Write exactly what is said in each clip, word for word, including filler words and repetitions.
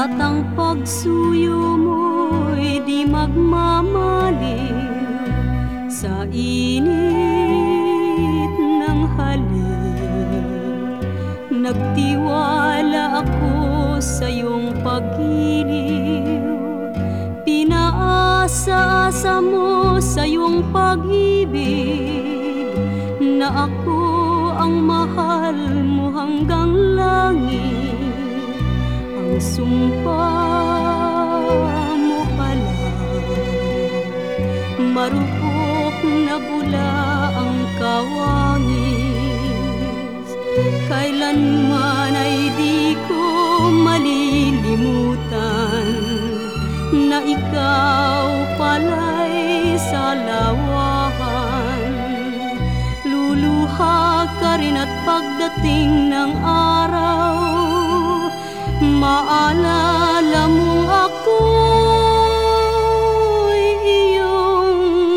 At ang pagsuyo mo'y di magmamaliw sa init ng halik. Nagtiwala ako sa iyong pag-iliw, pinaasa-asa mo sa iyong pag-ibig, na ako ang mahal mo hanggang langit. Ang sumpa mo pala, marupok na bula ang kawangis. Kailanman ay di ko malilimutan na ikaw pala'y sa lawahan. Luluha ka rin at pagdating ng araw, maalala mong ako'y iyong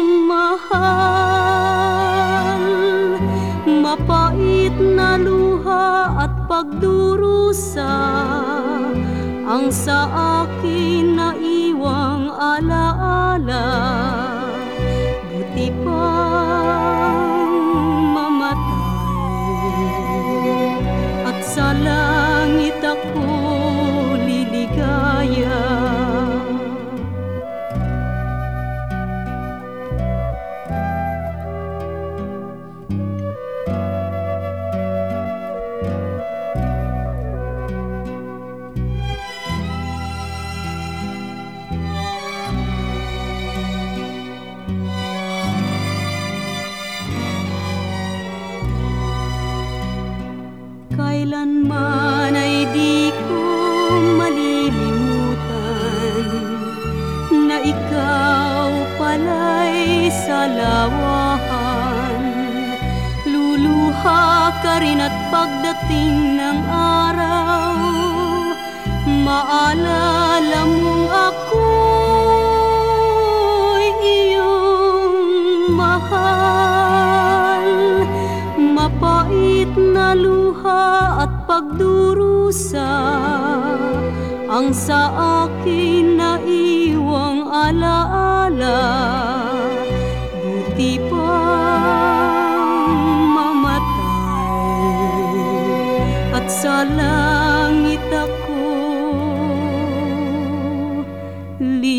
mahal. Mapait na luha at pagdurusa ang sa akin naiwang alaala. Buti pang mamatay at sa langit ako liligaya. Kailanman ay di ko malilimutan na ikaw pala'y sa lawahan. Luluha ka rin at pagdating ng araw, maalala mong ako'y iyong mahal. Mapait na luha at pagdurusa ang sa akin naiwang alaala. Buti pang mamatay at sa langit ako